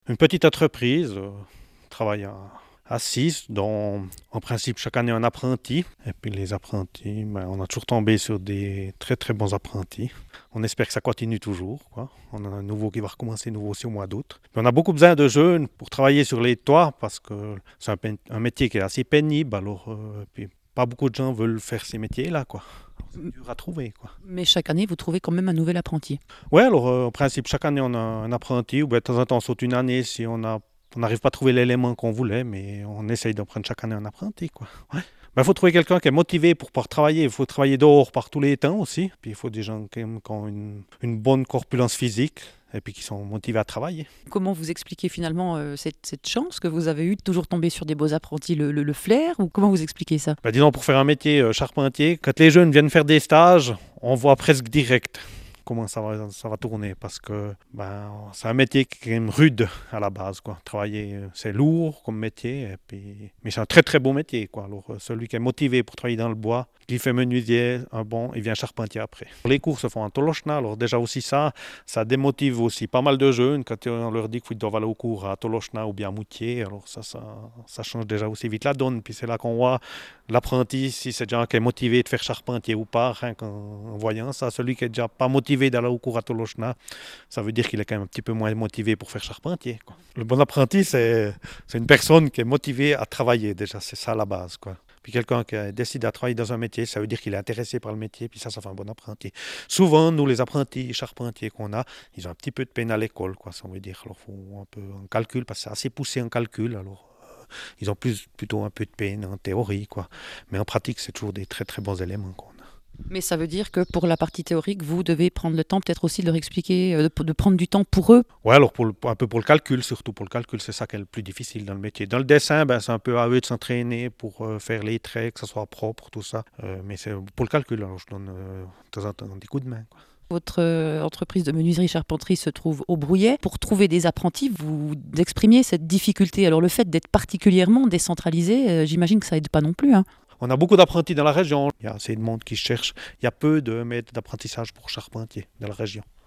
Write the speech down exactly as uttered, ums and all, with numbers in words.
Une petite entreprise, euh, travaille à, à six, dont en principe chaque année un apprenti. Et puis les apprentis, ben, on a toujours tombé sur des très très bons apprentis. On espère que ça continue toujours, quoi. On a un nouveau qui va recommencer nouveau aussi au mois d'août. Puis on a beaucoup besoin de jeunes pour travailler sur les toits parce que c'est un, pe- un métier qui est assez pénible. Alors, euh, puis pas beaucoup de gens veulent faire ces métiers-là, quoi. C'est dur à trouver, quoi. Mais chaque année, vous trouvez quand même un nouvel apprenti. Ouais, alors euh, en principe, chaque année, on a un apprenti, ou bien de temps en temps, on saute une année si on a, on n'arrive pas à trouver l'élément qu'on voulait, mais on essaye d'en prendre chaque année un apprenti, quoi. Ouais. Ben, faut trouver quelqu'un qui est motivé pour pouvoir travailler. Il faut travailler dehors par tous les temps aussi. Puis il faut des gens qui, aiment- qui ont une, une bonne corpulence physique et puis qui sont motivés à travailler. Comment vous expliquez finalement euh, cette, cette chance que vous avez eue de toujours tomber sur des beaux apprentis, le, le- le flair, ou comment vous expliquez ça? Ben, disons, pour faire un métier euh, charpentier, quand les jeunes viennent faire des stages, on voit presque direct comment ça va, ça va tourner parce que ben, c'est un métier qui est quand même rude à la base, quoi. Travailler, euh, c'est lourd comme métier, et puis... mais c'est un très très beau métier, quoi. Alors, euh, celui qui est motivé pour travailler dans le bois, qui fait menuisier, un bon, il vient charpentier après. Les cours se font en Tolochna, alors déjà aussi ça, ça démotive aussi pas mal de jeunes quand on leur dit qu'ils doivent aller au cours à Tolochna ou bien à Moutier, alors ça, ça, ça change déjà aussi vite la donne, puis c'est là qu'on voit l'apprenti, si c'est déjà qui est motivé de faire charpentier ou pas, rien qu'en en voyant ça, celui qui est déjà pas motivé d'aller au cours à Tolochna, ça veut dire qu'il est quand même un petit peu moins motivé pour faire charpentier, quoi. Le bon apprenti, c'est, c'est une personne qui est motivée à travailler déjà, c'est ça la base, quoi. Puis quelqu'un qui décide à travailler dans un métier, ça veut dire qu'il est intéressé par le métier, puis ça, ça fait un bon apprenti. Souvent, nous, les apprentis charpentiers qu'on a, ils ont un petit peu de peine à l'école, quoi, ça veut dire. Alors, il faut un peu en calcul, parce que c'est assez poussé en calcul, alors ils ont plus, plutôt un peu de peine en théorie, quoi. Mais en pratique, c'est toujours des très très bons éléments qu'on a. Mais ça veut dire que pour la partie théorique, vous devez prendre le temps peut-être aussi de leur expliquer, euh, de, de prendre du temps pour eux. Ouais, alors pour le- un peu pour le calcul, surtout pour le calcul, c'est ça qui est le plus difficile dans le métier. Dans le dessin, ben, c'est un peu à eux de s'entraîner pour euh, faire les traits, que ça soit propre, tout ça. Euh, mais c'est pour le calcul, alors je donne euh, de temps en temps des coups de main, quoi. Votre euh, entreprise de menuiserie-charpenterie se trouve au Brouillet. Pour trouver des apprentis, vous exprimiez cette difficulté. Alors le fait d'être particulièrement décentralisé, euh, j'imagine que ça aide pas non plus, hein. On a beaucoup d'apprentis dans la région. Il y a assez de monde qui cherche. Il y a peu de maîtres d'apprentissage pour charpentier dans la région.